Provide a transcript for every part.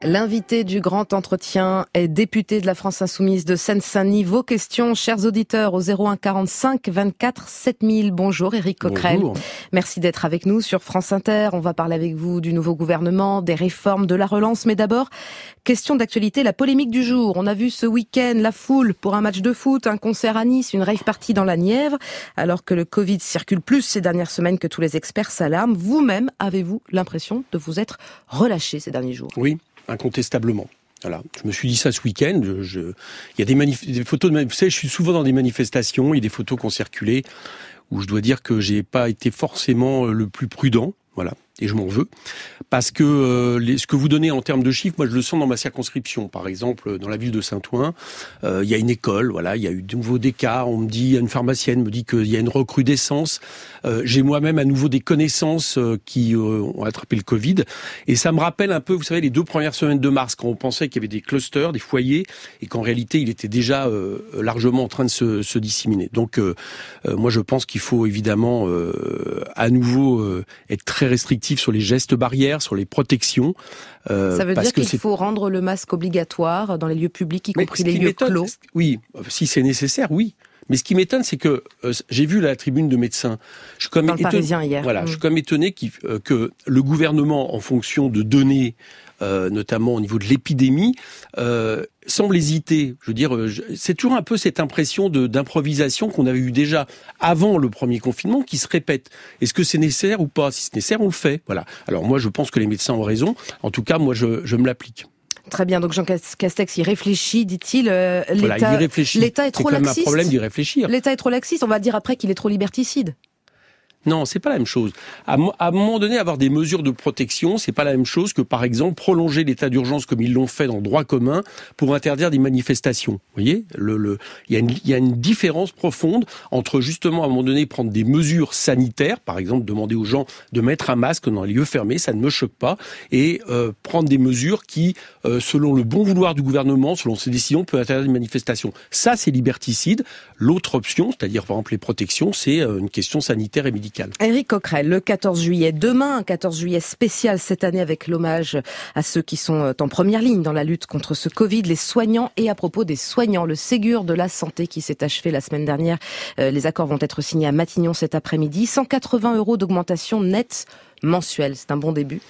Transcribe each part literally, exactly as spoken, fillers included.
L'invité du grand entretien est député de la France Insoumise de Seine-Saint-Denis. Vos questions, chers auditeurs, au zéro un quarante-cinq vingt-quatre sept mille. Bonjour Éric Coquerel. Bonjour. Merci d'être avec nous sur France Inter. On va parler avec vous du nouveau gouvernement, des réformes, de la relance. Mais d'abord, question d'actualité, la polémique du jour. On a vu ce week-end la foule pour un match de foot, un concert à Nice, une rave party dans la Nièvre. Alors que le Covid circule plus ces dernières semaines que tous les experts s'alarment, vous-même, avez-vous l'impression de vous être relâché ces derniers jours ? Oui. Incontestablement. Voilà. Je me suis dit ça ce week-end. Je, je... Il y a des, manif... des photos de... Vous savez, je suis souvent dans des manifestations. Il y a des photos qui ont circulé où je dois dire que j'ai pas été forcément le plus prudent. Voilà. Et je m'en veux. Parce que euh, les, ce que vous donnez en termes de chiffres, moi je le sens dans ma circonscription. Par exemple, dans la ville de Saint-Ouen, euh, il y a une école, voilà, il y a eu de nouveau des cas. On me dit, il y a une pharmacienne me dit qu'il y a une recrudescence. Euh, j'ai moi-même à nouveau des connaissances euh, qui euh, ont attrapé le Covid. Et ça me rappelle un peu, vous savez, les deux premières semaines de mars, quand on pensait qu'il y avait des clusters, des foyers, et qu'en réalité, il était déjà euh, largement en train de se, se disséminer. Donc, euh, euh, moi je pense qu'il faut évidemment euh, à nouveau euh, être très restrictif sur les gestes barrières, sur les protections. Euh, Ça veut dire qu'il c'est... faut rendre le masque obligatoire dans les lieux publics, y compris les lieux clos. Oui, si c'est nécessaire, oui. Mais ce qui m'étonne, c'est que euh, j'ai vu la tribune de médecins. Je suis comme dans le étonné, Parisien hier. Voilà, mmh. je suis comme étonné euh, que le gouvernement, en fonction de données, euh, notamment au niveau de l'épidémie, euh, semble hésiter. Je veux dire, c'est toujours un peu cette impression de, d'improvisation qu'on avait eu déjà avant le premier confinement qui se répète. Est-ce que c'est nécessaire ou pas ? Si c'est nécessaire, on le fait. Voilà. Alors moi, je pense que les médecins ont raison. En tout cas, moi, je, je me l'applique. Très bien, donc Jean Castex, il réfléchit, dit-il. Euh, voilà, l'État, il réfléchit. L'État est trop c'est laxiste. C'est quand même un problème d'y réfléchir. L'État est trop laxiste, on va dire après qu'il est trop liberticide. Non, c'est pas la même chose. À, à un moment donné, avoir des mesures de protection, c'est pas la même chose que, par exemple, prolonger l'état d'urgence comme ils l'ont fait dans le droit commun pour interdire des manifestations. Vous voyez, le, le, il y a une, il y a une différence profonde entre justement, à un moment donné, prendre des mesures sanitaires, par exemple, demander aux gens de mettre un masque dans les lieux fermés, ça ne me choque pas, et euh, prendre des mesures qui, euh, selon le bon vouloir du gouvernement, selon ses décisions, peuvent interdire des manifestations. Ça, c'est liberticide. L'autre option, c'est-à-dire, par exemple, les protections, c'est euh, une question sanitaire et médicale. Éric Coquerel, le quatorze juillet, demain, un quatorze juillet spécial cette année avec l'hommage à ceux qui sont en première ligne dans la lutte contre ce Covid, les soignants. Et à propos des soignants, le Ségur de la santé qui s'est achevé la semaine dernière, euh, les accords vont être signés à Matignon cet après-midi. cent quatre-vingts euros d'augmentation nette mensuelle, c'est un bon début.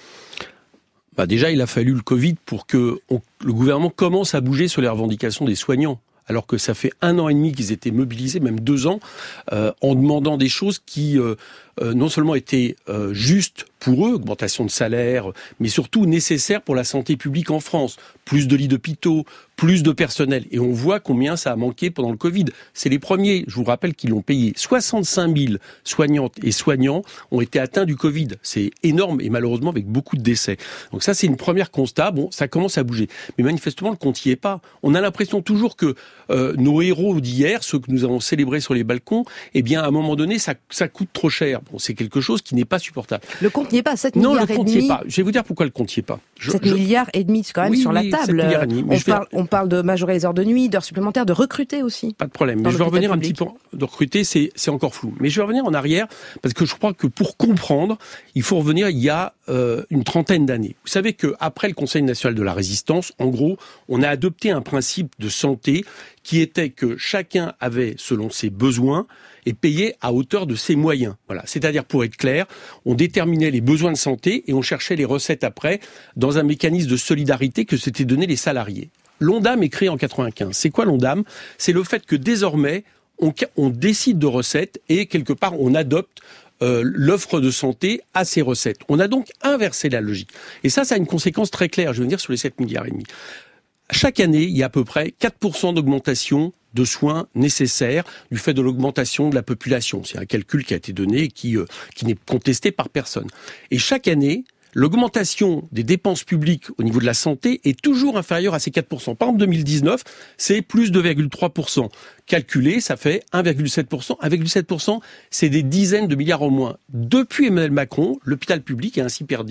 Bah déjà, il a fallu le Covid pour que on, le gouvernement commence à bouger sur les revendications des soignants. Alors que ça fait un an et demi qu'ils étaient mobilisés, même deux ans, euh, en demandant des choses qui euh, euh, non seulement étaient euh, justes pour eux, augmentation de salaire, mais surtout nécessaires pour la santé publique en France. Plus de lits d'hôpitaux, plus de personnel. Et on voit combien ça a manqué pendant le Covid. C'est les premiers, je vous rappelle, qui l'ont payé. soixante-cinq mille soignantes et soignants ont été atteints du Covid. C'est énorme et malheureusement avec beaucoup de décès. Donc ça, c'est une première constat. Bon, ça commence à bouger. Mais manifestement, le compte n'y est pas. On a l'impression toujours que euh, nos héros d'hier, ceux que nous avons célébrés sur les balcons, eh bien, à un moment donné, ça, ça coûte trop cher. Bon, c'est quelque chose qui n'est pas supportable. Le compte n'y est pas. sept non, milliards le compte et n'y demi. est pas. Je vais vous dire pourquoi le compte n'y est pas. Je, sept je... milliards et demi, c'est quand même oui, sur oui, la table. Demi, on, vais... parle, on parle de majorer les heures de nuit, d'heures supplémentaires, de recruter aussi. Pas de problème. Mais je vais revenir public. un petit peu. De recruter, c'est, c'est encore flou. Mais je vais revenir en arrière parce que je crois que pour comprendre, il faut revenir il y a euh, une trentaine d'années. Vous savez qu'après le Conseil national de la résistance, en gros, on a adopté un principe de santé qui était que chacun avait, selon ses besoins, et payé à hauteur de ses moyens. Voilà. C'est-à-dire, pour être clair, on déterminait les besoins de santé et on cherchait les recettes après dans un mécanisme de solidarité que s'étaient donné les salariés. L'Ondam est créé en quatre-vingt-quinze. C'est quoi l'Ondam ? C'est le fait que désormais, on, on décide de recettes et quelque part, on adopte euh, l'offre de santé à ces recettes. On a donc inversé la logique. Et ça, ça a une conséquence très claire, je veux dire, sur les sept milliards et demi. Chaque année, il y a à peu près quatre pour cent d'augmentation de soins nécessaires du fait de l'augmentation de la population. C'est un calcul qui a été donné et qui, euh, qui n'est contesté par personne. Et chaque année, l'augmentation des dépenses publiques au niveau de la santé est toujours inférieure à ces quatre pour cent. Par exemple, deux mille dix-neuf, c'est plus deux virgule trois pour cent. Calculé, ça fait un virgule sept pour cent. un virgule sept pour cent, c'est des dizaines de milliards en moins. Depuis Emmanuel Macron, l'hôpital public a ainsi perdu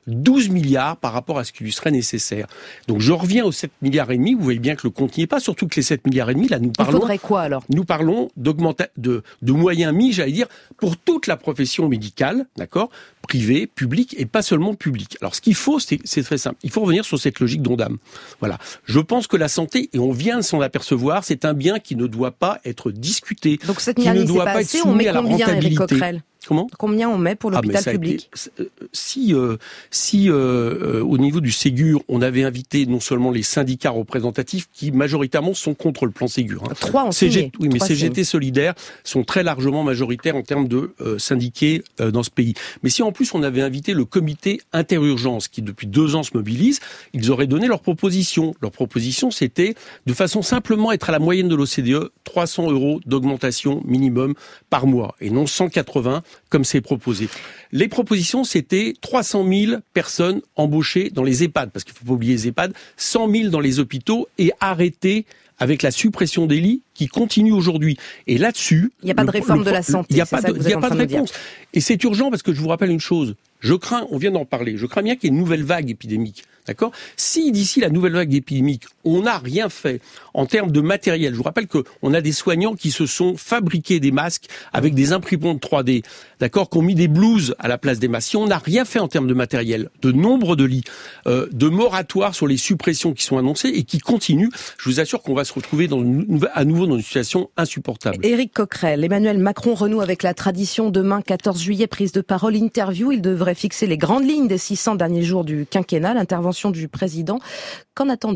douze milliards par rapport à ce qui lui serait nécessaire. Donc je reviens aux sept milliards et demi, vous voyez bien que le compte n'y est pas, surtout que les sept milliards et demi, là nous parlons... Il faudrait quoi alors ? Nous parlons d'augmenta- de, de moyens mis, j'allais dire, pour toute la profession médicale, d'accord ? Privée, publique et pas seulement publique. Alors ce qu'il faut, c'est, c'est très simple, il faut revenir sur cette logique d'Ondam. Voilà. Je pense que la santé, et on vient de s'en apercevoir, c'est un bien qui ne doit pas être discuté, donc cette qui ne doit pas, pas assez, être soumis on à la combien, rentabilité. Comment ? Combien on met pour l'hôpital ah, public ? été, Si, euh, si euh, euh, au niveau du Ségur, on avait invité non seulement les syndicats représentatifs qui majoritairement sont contre le plan Ségur. Hein. Trois en C G, signé. Oui, mais Trois C G T signes. Solidaires sont très largement majoritaires en termes de euh, syndiqués euh, dans ce pays. Mais si en plus on avait invité le comité interurgence qui depuis deux ans se mobilise, ils auraient donné leurs propositions. Leur proposition, c'était de façon simplement être à la moyenne de l'O C D E, trois cents euros d'augmentation minimum par mois et non cent quatre-vingts comme c'est proposé. Les propositions, c'était trois cent mille personnes embauchées dans les EHPAD, parce qu'il ne faut pas oublier les EHPAD, cent mille dans les hôpitaux et arrêter avec la suppression des lits qui continue aujourd'hui. Et là-dessus... Il n'y a pas le, de réforme le, de la santé, Il n'y a c'est pas ça de, que vous il y êtes a en pas train de de dire. réponse. Et c'est urgent parce que je vous rappelle une chose. Je crains, on vient d'en parler, je crains bien qu'il y ait une nouvelle vague épidémique. D'accord ? Si d'ici la nouvelle vague épidémique, on n'a rien fait en termes de matériel, je vous rappelle qu'on a des soignants qui se sont fabriqués des masques avec des imprimantes trois D, d'accord, qui ont mis des blouses à la place des masques. Si on n'a rien fait en termes de matériel, de nombre de lits, euh, de moratoire sur les suppressions qui sont annoncées et qui continuent, je vous assure qu'on va se retrouver dans une, à nouveau dans une situation insupportable. Éric Coquerel, Emmanuel Macron renoue avec la tradition. Demain, quatorze juillet, prise de parole, interview. Il devrait fixer les grandes lignes des six cents derniers jours du quinquennat, l'intervention du président. Qu'en attendez-vous ?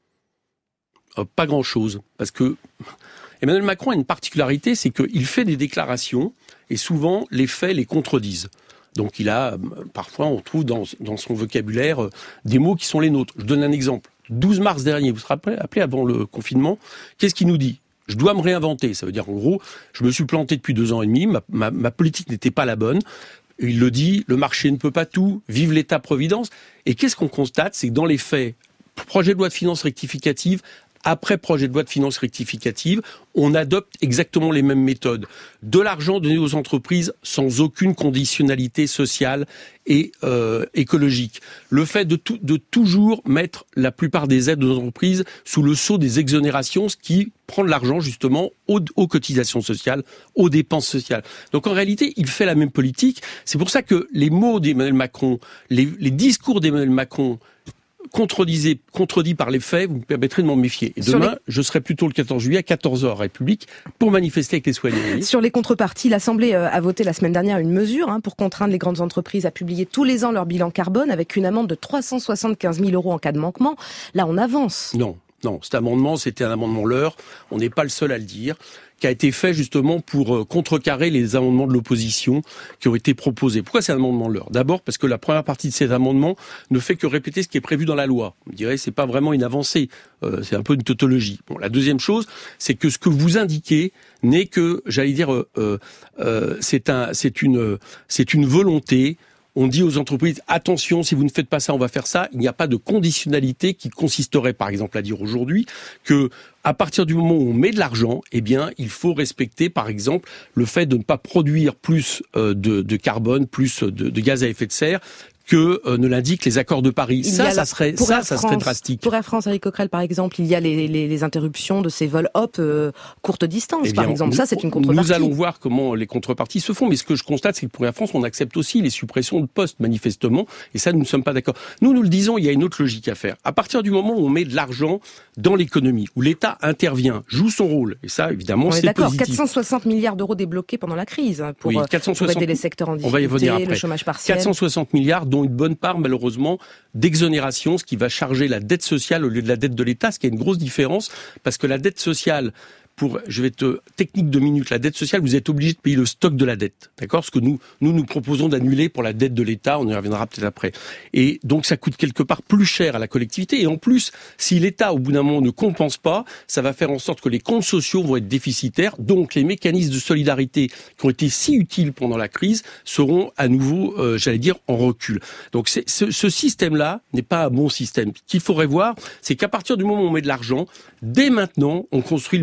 euh, Pas grand-chose, parce que Emmanuel Macron a une particularité, c'est qu'il fait des déclarations et souvent les faits les contredisent. Donc il a, parfois on trouve dans, dans son vocabulaire des mots qui sont les nôtres. Je donne un exemple. douze mars dernier, vous vous rappelez, avant le confinement, qu'est-ce qu'il nous dit ? Je dois me réinventer. Ça veut dire en gros, je me suis planté depuis deux ans et demi, ma, ma, ma politique n'était pas la bonne. Il le dit, le marché ne peut pas tout, vive l'État-providence. Et qu'est-ce qu'on constate ? C'est que dans les faits, projet de loi de finances rectificative, après projet de loi de finances rectificative, on adopte exactement les mêmes méthodes. De l'argent donné aux entreprises sans aucune conditionnalité sociale et euh, écologique. Le fait de, tout, de toujours mettre la plupart des aides aux entreprises sous le sceau des exonérations, ce qui prend de l'argent justement aux, aux cotisations sociales, aux dépenses sociales. Donc en réalité, il fait la même politique. C'est pour ça que les mots d'Emmanuel Macron, les, les discours d'Emmanuel Macron, contredisez, contredit par les faits, vous me permettrez de m'en méfier. Et demain, les... je serai plutôt le quatorze juillet à quatorze heures à République pour manifester avec les soignants. Sur les contreparties, l'Assemblée a voté la semaine dernière une mesure hein, pour contraindre les grandes entreprises à publier tous les ans leur bilan carbone avec une amende de trois cent soixante-quinze mille euros en cas de manquement. Là, on avance. Non, non, cet amendement, c'était un amendement leurre. On n'est pas le seul à le dire, qui a été fait justement pour contrecarrer les amendements de l'opposition qui ont été proposés. Pourquoi c'est un amendement leurre ? D'abord parce que la première partie de cet amendement ne fait que répéter ce qui est prévu dans la loi. On dirait que c'est pas vraiment une avancée, euh, c'est un peu une tautologie. Bon, la deuxième chose, c'est que ce que vous indiquez n'est que, j'allais dire, euh, euh, c'est un, c'est une, c'est une volonté. On dit aux entreprises, attention, si vous ne faites pas ça, on va faire ça. Il n'y a pas de conditionnalité qui consisterait, par exemple, à dire aujourd'hui que à partir du moment où on met de l'argent, eh bien, il faut respecter, par exemple, le fait de ne pas produire plus euh, de, de carbone, plus de, de gaz à effet de serre que euh, ne l'indiquent les accords de Paris. Ça, ça serait, ça, ça serait drastique. Pour Air France, Éric Coquerel, par exemple, il y a les, les, les interruptions de ces vols hop euh, courte distance, eh bien, par exemple. Nous, ça, c'est une contrepartie. Nous allons voir comment les contreparties se font, mais ce que je constate, c'est que pour Air France, on accepte aussi les suppressions de postes, manifestement, et ça, nous ne sommes pas d'accord. Nous, nous le disons, il y a une autre logique à faire. À partir du moment où on met de l'argent dans l'économie, où l'État intervient, joue son rôle, et ça, évidemment, c'est d'accord. positif. quatre cent soixante milliards d'euros débloqués pendant la crise pour, oui, quatre cent soixante, pour aider les secteurs en difficulté, on va y revenir après. Le chômage partiel. quatre cent soixante milliards, dont une bonne part, malheureusement, d'exonération, ce qui va charger la dette sociale au lieu de la dette de l'État, ce qui est une grosse différence, parce que la dette sociale, pour, je vais te, technique deux minutes, la dette sociale, vous êtes obligé de payer le stock de la dette, d'accord ? Ce que nous, nous, nous proposons d'annuler pour la dette de l'État, on y reviendra peut-être après. Et donc, ça coûte quelque part plus cher à la collectivité, et en plus, si l'État, au bout d'un moment, ne compense pas, ça va faire en sorte que les comptes sociaux vont être déficitaires, donc les mécanismes de solidarité qui ont été si utiles pendant la crise seront à nouveau, euh, j'allais dire, en recul. Donc, c'est, ce, ce système-là n'est pas un bon système. Ce qu'il faudrait voir, c'est qu'à partir du moment où on met de l'argent, dès maintenant, on construit le monde d'après.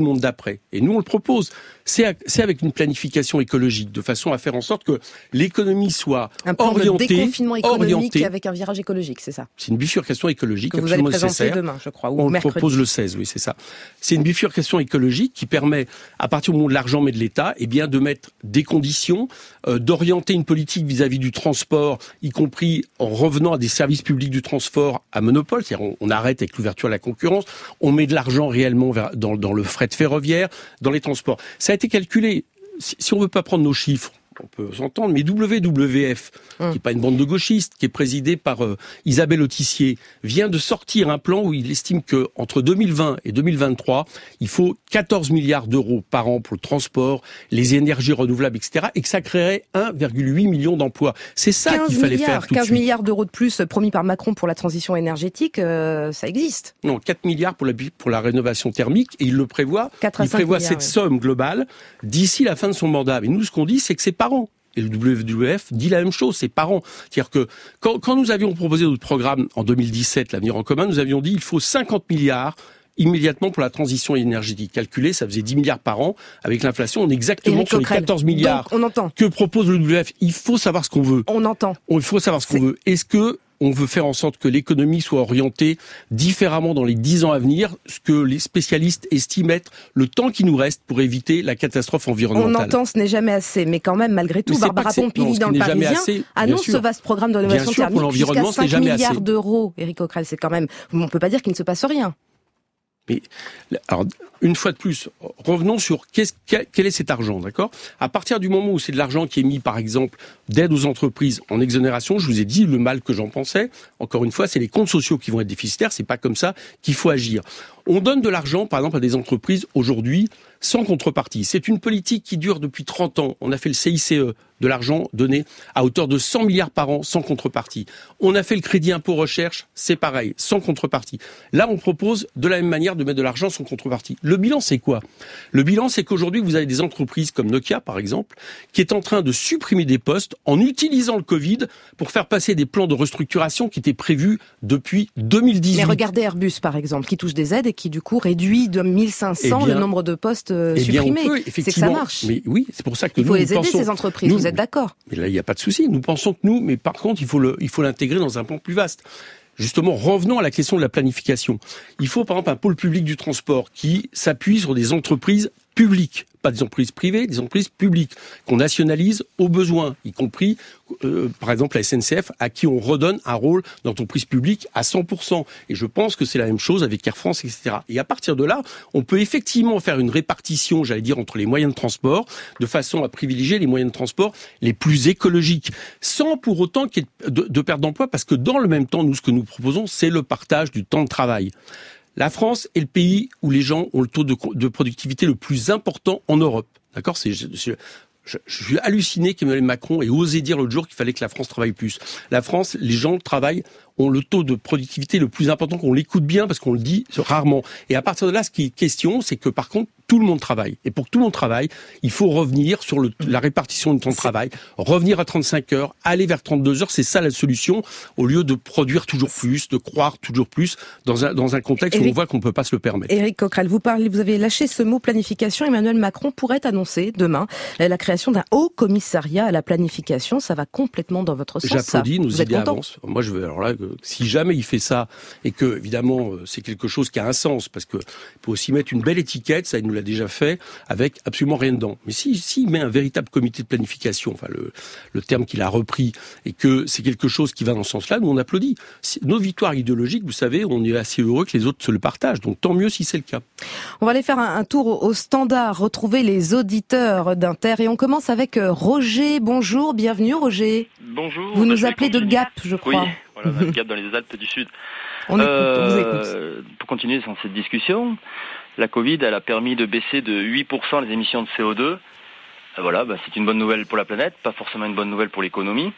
après. Et nous, on le propose. C'est, c'est avec une planification écologique, de façon à faire en sorte que l'économie soit un plan orientée, de déconfinement économique orientée. Avec un virage écologique, c'est ça? C'est une bifurcation écologique que vous absolument allez présenter nécessaire. Demain, je crois, ou on mercredi. le propose le seize, oui, c'est ça. C'est une bifurcation écologique qui permet, à partir du moment où l'argent met de l'État, eh bien, de mettre des conditions, euh, d'orienter une politique vis-à-vis du transport, y compris en revenant à des services publics du transport à monopole, c'est-à-dire on, on arrête avec l'ouverture à la concurrence, on met de l'argent réellement vers, dans, dans le fret ferroviaire, dans les transports. Ça a été calculé. Si, si on veut pas prendre nos chiffres, on peut s'entendre, mais W W F, hum. qui n'est pas une bande de gauchistes, qui est présidée par euh, Isabelle Autissier, vient de sortir un plan où il estime que entre deux mille vingt et deux mille vingt-trois, il faut quatorze milliards d'euros par an pour le transport, les énergies renouvelables, et cetera, et que ça créerait un virgule huit million d'emplois. C'est ça qu'il fallait faire tout de suite. quinze milliards d'euros de plus promis par Macron pour la transition énergétique, euh, ça existe. Non, quatre milliards pour la, pour la rénovation thermique, et il le prévoit. Il prévoit cette somme globale d'ici la fin de son mandat. Mais nous, ce qu'on dit, c'est que c'est par an. Et le W W F dit la même chose, c'est par an. C'est-à-dire que quand, quand nous avions proposé notre programme en deux mille dix-sept, l'avenir en commun, nous avions dit il faut cinquante milliards immédiatement pour la transition énergétique. Calculé, ça faisait dix milliards par an. Avec l'inflation, on est exactement Éric sur Coquerel. Les quatorze milliards. Donc, on entend. Que propose le W W F. Il faut savoir ce qu'on veut. On entend. Il faut savoir ce qu'on c'est... veut. Est-ce que on veut faire en sorte que l'économie soit orientée différemment dans les dix ans à venir, ce que les spécialistes estiment être le temps qui nous reste pour éviter la catastrophe environnementale. On entend, ce n'est jamais assez, mais quand même, malgré tout, Barbara Pompili dans le Parisien assez, annonce ce vaste programme de rénovation thermique jusqu'à cinq milliards assez. d'euros. Éric Coquerel, c'est quand même, on ne peut pas dire qu'il ne se passe rien. Mais, alors, une fois de plus, revenons sur qu'est-ce, quel est cet argent, d'accord ? À partir du moment où c'est de l'argent qui est mis, par exemple, d'aide aux entreprises en exonération, je vous ai dit le mal que j'en pensais. Encore une fois, c'est les comptes sociaux qui vont être déficitaires. C'est pas comme ça qu'il faut agir. On donne de l'argent, par exemple, à des entreprises aujourd'hui sans contrepartie. C'est une politique qui dure depuis trente ans. On a fait le C I C E, de l'argent donné à hauteur de cent milliards par an sans contrepartie. On a fait le crédit impôt recherche, c'est pareil, sans contrepartie. Là, on propose de la même manière de mettre de l'argent sans contrepartie. Le bilan, c'est quoi ? Le bilan, c'est qu'aujourd'hui, vous avez des entreprises comme Nokia, par exemple, qui est en train de supprimer des postes en utilisant le Covid pour faire passer des plans de restructuration qui étaient prévus depuis deux mille dix-huit. Mais regardez Airbus, par exemple, qui touche des aides et qui, du coup, réduit de mille cinq cents eh bien, le nombre de postes eh supprimés. Bien, on peut, c'est que ça marche. Mais oui, c'est pour ça que il nous, faut les nous aider, pensons, ces entreprises, nous, vous êtes d'accord ? Mais là, il n'y a pas de souci. Nous pensons que nous, mais par contre, il faut le, il faut l'intégrer dans un plan plus vaste. Justement, revenons à la question de la planification. Il faut, par exemple, un pôle public du transport qui s'appuie sur des entreprises publiques, pas des entreprises privées, des entreprises publiques, qu'on nationalise au besoin, y compris, euh, par exemple, la S N C F, à qui on redonne un rôle d'entreprise publique à cent pour cent. Et je pense que c'est la même chose avec Air France, et cetera. Et à partir de là, on peut effectivement faire une répartition, j'allais dire, entre les moyens de transport, de façon à privilégier les moyens de transport les plus écologiques, sans pour autant qu'il y ait de, de perte d'emploi, parce que dans le même temps, nous, ce que nous proposons, c'est le partage du temps de travail. La France est le pays où les gens ont le taux de, de productivité le plus important en Europe. D'accord ? C'est, je, je, je, je suis halluciné qu'Emmanuel Macron ait osé dire l'autre jour qu'il fallait que la France travaille plus. La France, les gens travaillent, ont le taux de productivité le plus important, qu'on l'écoute bien parce qu'on le dit rarement. Et à partir de là, ce qui est question, c'est que par contre, tout le monde travaille. Et pour que tout le monde travaille, il faut revenir sur le, la répartition du temps de travail, revenir à trente-cinq heures, aller vers trente-deux heures, c'est ça la solution, au lieu de produire toujours plus, de croire toujours plus, dans un, dans un contexte Éric, où on voit qu'on ne peut pas se le permettre. Éric Coquerel, vous parlez, vous avez lâché ce mot planification. Emmanuel Macron pourrait annoncer demain la création d'un haut commissariat à la planification. Ça va complètement dans votre sens. J'applaudis, ça. nos vous idées avancent. Moi, je veux, alors là, si jamais il fait ça, et que, évidemment, c'est quelque chose qui a un sens, parce que il faut aussi mettre une belle étiquette, ça, il nous l'a déjà fait, avec absolument rien dedans. Mais si, si il met un véritable comité de planification, enfin le, le terme qu'il a repris, et que c'est quelque chose qui va dans ce sens-là, nous on applaudit. Nos victoires idéologiques, vous savez, on est assez heureux que les autres se le partagent, donc tant mieux si c'est le cas. On va aller faire un, un tour au, au standard, retrouver les auditeurs d'Inter, et on commence avec Roger. Bonjour, bienvenue Roger. Bonjour. Vous nous appelez de Gap, je crois. Oui, voilà, Gap dans les Alpes du Sud. On écoute, euh, on vous écoute. Pour continuer dans cette discussion, la Covid, elle a permis de baisser de huit pour cent les émissions de C O deux. Voilà, bah, c'est une bonne nouvelle pour la planète, pas forcément une bonne nouvelle pour l'économie.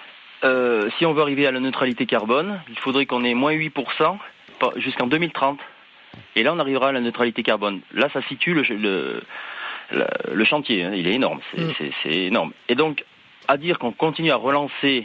Euh, si on veut arriver à la neutralité carbone, il faudrait qu'on ait moins huit pour cent jusqu'en deux mille trente. Et là, on arrivera à la neutralité carbone. Là, ça situe le, le, le, le chantier. Hein, il est énorme. C'est, mmh. c'est, c'est énorme. Et donc, à dire qu'on continue à relancer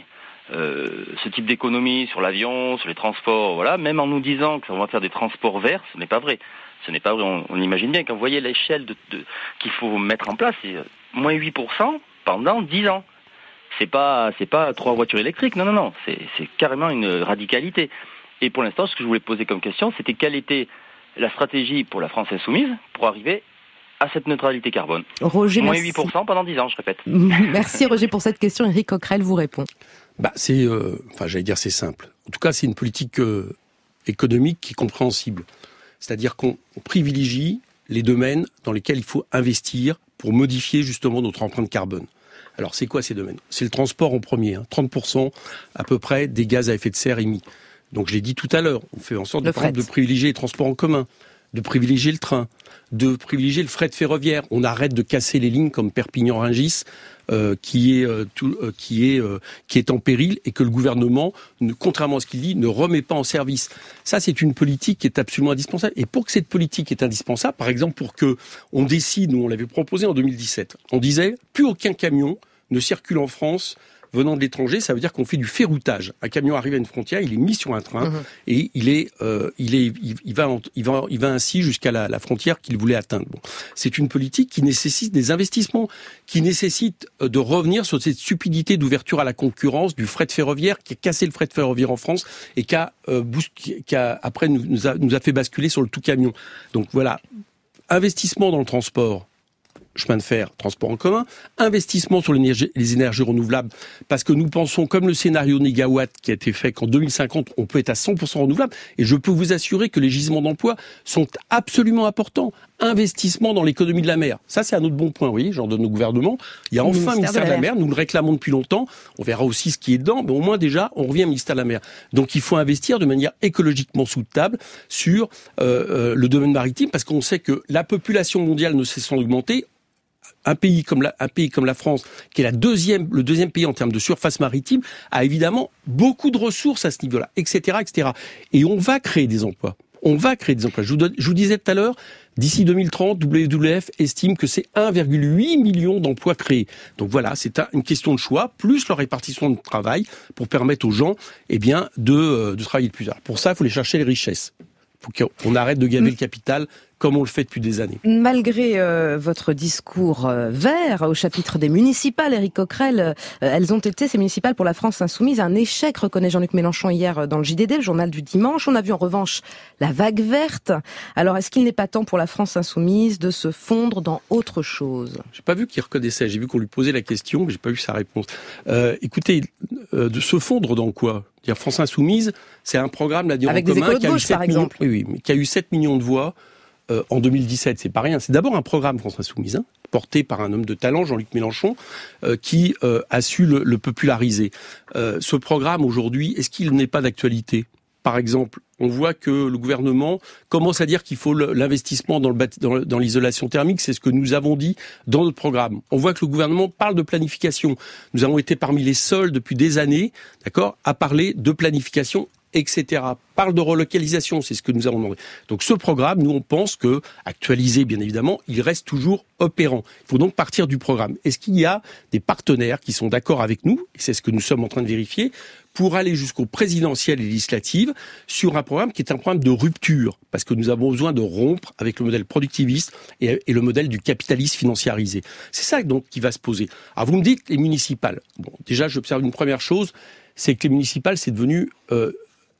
euh, ce type d'économie sur l'avion, sur les transports, voilà, même en nous disant qu'on va faire des transports verts, ce n'est pas vrai. Ce n'est pas vrai, on, on imagine bien, quand vous voyez l'échelle de, de, qu'il faut mettre en place, c'est moins huit pour cent pendant dix ans. C'est pas, c'est pas trois voitures électriques, non, non, non, c'est, c'est carrément une radicalité. Et pour l'instant, ce que je voulais poser comme question, c'était quelle était la stratégie pour la France insoumise pour arriver à cette neutralité carbone. Roger, moins merci. huit pour cent pendant dix ans, je répète. Merci Roger pour cette question. Éric Coquerel vous répond. Bah, c'est, euh, enfin, j'allais dire c'est simple. En tout cas, c'est une politique euh, économique qui est compréhensible. C'est-à-dire qu'on privilégie les domaines dans lesquels il faut investir pour modifier justement notre empreinte carbone. Alors, c'est quoi ces domaines ? C'est le transport en premier, hein, trente pour cent à peu près des gaz à effet de serre émis. Donc, je l'ai dit tout à l'heure, on fait en sorte de, de privilégier les transports en commun, de privilégier le train, de privilégier le fret ferroviaire. On arrête de casser les lignes comme Perpignan-Rungis, euh, qui est euh, tout, euh, qui est euh, qui est en péril et que le gouvernement, ne, contrairement à ce qu'il dit, ne remet pas en service. Ça, c'est une politique qui est absolument indispensable. Et pour que cette politique est indispensable, par exemple, pour que on décide, nous on l'avait proposé en deux mille dix-sept, on disait plus aucun camion ne circule en France venant de l'étranger, ça veut dire qu'on fait du ferroutage. Un camion arrive à une frontière, il est mis sur un train mmh. et il est, euh, il est, il, il va, il va, il va ainsi jusqu'à la, la frontière qu'il voulait atteindre. Bon. C'est une politique qui nécessite des investissements, qui nécessite de revenir sur cette stupidité d'ouverture à la concurrence du fret ferroviaire qui a cassé le fret ferroviaire en France et qui a, euh, qui a après nous, nous, a, nous a fait basculer sur le tout camion. Donc voilà, investissement dans le transport. Chemin de fer, transport en commun, investissement sur l'énergie, les énergies renouvelables, parce que nous pensons, comme le scénario Négawatt qui a été fait, qu'en deux mille cinquante, on peut être à cent pour cent renouvelable, et je peux vous assurer que les gisements d'emploi sont absolument importants. Investissement dans l'économie de la mer. Ça, c'est un autre bon point, vous voyez, genre de nos gouvernements. Il y a enfin un ministère de la, de la mer, nous le réclamons depuis longtemps, on verra aussi ce qui est dedans, mais au moins déjà, on revient au ministère de la mer. Donc il faut investir de manière écologiquement soutenable sur euh, euh, le domaine maritime, parce qu'on sait que la population mondiale ne cessant d'augmenter. Un pays comme la, un pays comme la France, qui est la deuxième, le deuxième pays en termes de surface maritime, a évidemment beaucoup de ressources à ce niveau-là, et cetera, et cetera. Et on va créer des emplois. On va créer des emplois. Je vous, donne, je vous disais tout à l'heure, d'ici deux mille trente, W W F estime que c'est un virgule huit million d'emplois créés. Donc voilà, c'est un, une question de choix, plus leur répartition de travail, pour permettre aux gens, eh bien, de, de travailler de plus tard. Pour ça, il faut aller chercher les richesses. Il faut qu'on arrête de gaver mmh. le capital, comme on le fait depuis des années. Malgré euh, votre discours euh, vert au chapitre des municipales, Éric Coquerel, euh, elles ont été, ces municipales pour la France insoumise, un échec, reconnaît Jean-Luc Mélenchon hier dans le J D D, le journal du dimanche. On a vu en revanche la vague verte. Alors, est-ce qu'il n'est pas temps pour la France insoumise de se fondre dans autre chose ? J'ai pas vu qu'il reconnaissait, j'ai vu qu'on lui posait la question, mais j'ai pas vu sa réponse. Euh, écoutez, euh, de se fondre dans quoi ? Dire France insoumise, c'est un programme, là, avec des écolos de gauche, par exemple. Oui, oui, mais qui a eu sept millions de voix. Euh, en deux mille dix-sept, c'est pas rien. C'est d'abord un programme France Insoumise, hein, porté par un homme de talent, Jean-Luc Mélenchon, euh, qui euh, a su le, le populariser. Euh, ce programme, aujourd'hui, est-ce qu'il n'est pas d'actualité ? Par exemple, on voit que le gouvernement commence à dire qu'il faut l'investissement dans, le bâti, dans, dans l'isolation thermique. C'est ce que nous avons dit dans notre programme. On voit que le gouvernement parle de planification. Nous avons été parmi les seuls depuis des années, d'accord, à parler de planification, et cetera. Parle de relocalisation, c'est ce que nous avons demandé. Donc ce programme, nous on pense que, actualisé bien évidemment, il reste toujours opérant. Il faut donc partir du programme. Est-ce qu'il y a des partenaires qui sont d'accord avec nous, et c'est ce que nous sommes en train de vérifier, pour aller jusqu'aux présidentielles et législatives sur un programme qui est un programme de rupture, parce que nous avons besoin de rompre avec le modèle productiviste et, et le modèle du capitalisme financiarisé. C'est ça donc qui va se poser. Alors vous me dites les municipales. Bon, déjà j'observe une première chose, c'est que les municipales c'est devenu euh,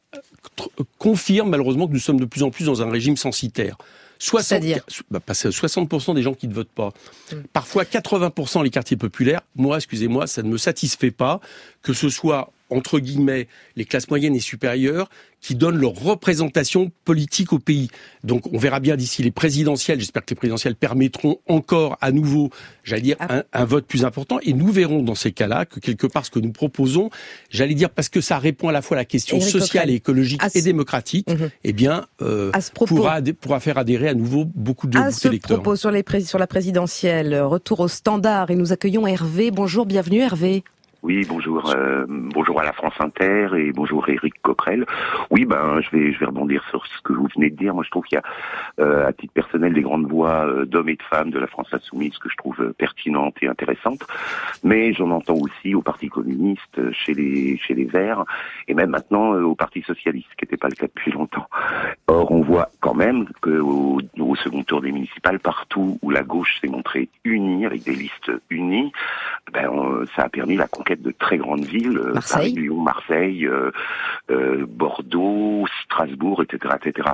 confirme malheureusement que nous sommes de plus en plus dans un régime censitaire. soixante, C'est-à-dire bah, soixante pour cent des gens qui ne votent pas. Mmh. Parfois quatre-vingts pour cent les quartiers populaires. Moi, excusez-moi, ça ne me satisfait pas que ce soit, entre guillemets, les classes moyennes et supérieures qui donnent leur représentation politique au pays. Donc on verra bien d'ici les présidentielles, j'espère que les présidentielles permettront encore à nouveau, j'allais dire, un, un vote plus important, et nous verrons dans ces cas-là que quelque part ce que nous proposons, j'allais dire parce que ça répond à la fois à la question Éric sociale Coquerel. Et écologique ce... et démocratique, mmh. eh bien, euh, propos... pourra, pourra faire adhérer à nouveau beaucoup de à ce électeurs. Propos sur, les pré... sur la présidentielle, retour au standard, et nous accueillons Hervé. Bonjour, bienvenue Hervé. Oui, bonjour, euh, bonjour à la France Inter et bonjour Éric Coquerel. Oui, ben je vais je vais rebondir sur ce que vous venez de dire. Moi, je trouve qu'il y a, euh, à titre personnel, des grandes voix euh, d'hommes et de femmes de la France insoumise que je trouve euh, pertinentes et intéressantes. Mais j'en entends aussi au Parti communiste, euh, chez les chez les Verts, et même maintenant euh, au Parti socialiste, ce qui n'était pas le cas depuis longtemps. Or, on voit quand même que au, au second tour des municipales, partout où la gauche s'est montrée unie avec des listes unies, ben on, ça a permis la conquête de très grandes villes, Marseille. Paris, Lyon, Marseille, euh, euh, Bordeaux, Strasbourg, et cetera, et cetera.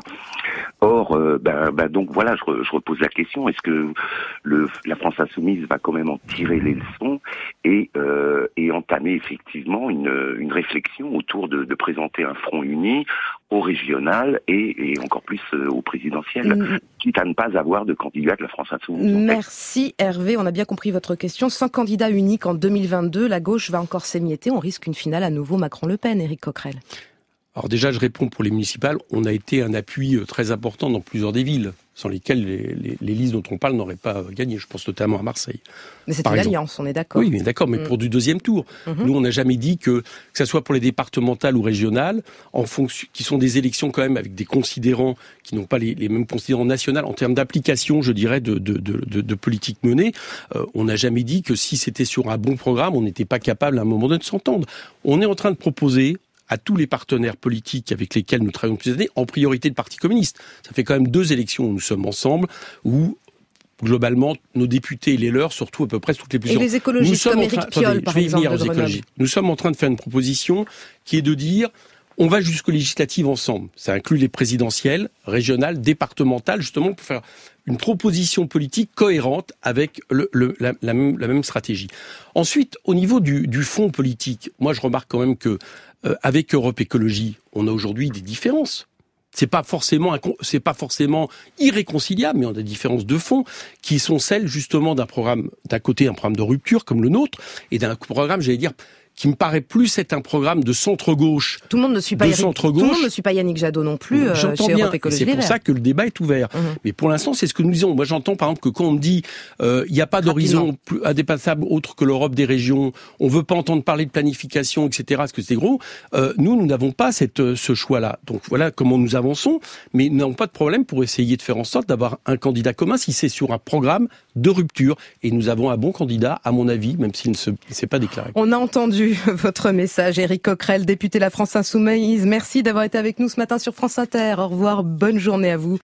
Or, euh, ben, ben donc voilà, je, je repose la question, est-ce que le, la France insoumise va quand même en tirer les leçons et, euh, et entamer effectivement une, une réflexion autour de, de présenter un front uni au régional et, et encore plus euh, au présidentiel, mmh. quitte à ne pas avoir de candidat de la France insoumise. Merci Hervé, on a bien compris votre question. Sans candidat unique en deux mille vingt-deux, la gauche va encore s'émietter. On risque une finale à nouveau Macron-Le Pen, Éric Coquerel. Alors déjà, je réponds pour les municipales. On a été un appui très important dans plusieurs des villes, sans lesquelles les, les, les listes dont on parle n'auraient pas gagné. Je pense notamment à Marseille. Mais c'est une exemple. Alliance, on est d'accord. Oui, mais d'accord, mais mmh. pour du deuxième tour. Mmh. Nous, on n'a jamais dit que, que ce soit pour les départementales ou régionales, en fonction, qui sont des élections quand même avec des considérants qui n'ont pas les, les mêmes considérants nationaux en termes d'application, je dirais, de, de, de, de, de politique menée. Euh, on n'a jamais dit que si c'était sur un bon programme, on n'était pas capable à un moment donné de s'entendre. On est en train de proposer à tous les partenaires politiques avec lesquels nous travaillons depuis des années, en priorité le Parti communiste. Ça fait quand même deux élections où nous sommes ensemble, où globalement, nos députés et les leurs, surtout à peu près toutes les plusieurs... Et les écologistes comme Éric Piolle, par exemple, de Grenoble. Nous sommes en train de faire une proposition qui est de dire... On va jusqu'aux législatives ensemble. Ça inclut les présidentielles, régionales, départementales, justement pour faire une proposition politique cohérente avec le, le, la, la, même, la même stratégie. Ensuite, au niveau du, du fond politique, moi je remarque quand même que euh, avec Europe Écologie, on a aujourd'hui des différences. C'est pas forcément, c'est pas forcément irréconciliable, mais on a des différences de fond qui sont celles justement d'un programme, d'un côté un programme de rupture comme le nôtre, et d'un programme, j'allais dire, qui me paraît plus être un programme de centre-gauche. Tout le monde ne suit pas, Yannick, tout le monde ne suit pas Yannick Jadot non plus, euh, chez Europe Écologie. C'est pour ça que le débat est ouvert. Mmh. Mais pour l'instant, c'est ce que nous disons. Moi, j'entends par exemple que quand on me dit il euh, n'y a pas d'horizon indépassable autre que l'Europe des régions, on veut pas entendre parler de planification, et cetera, parce que c'est gros, euh, nous, nous n'avons pas cette, ce choix-là. Donc voilà comment nous avançons, mais nous n'avons pas de problème pour essayer de faire en sorte d'avoir un candidat commun si c'est sur un programme de rupture. Et nous avons un bon candidat, à mon avis, même s'il ne se, s'est pas déclaré. On a entendu votre message, Éric Coquerel, député de la France Insoumise. Merci d'avoir été avec nous ce matin sur France Inter. Au revoir, bonne journée à vous.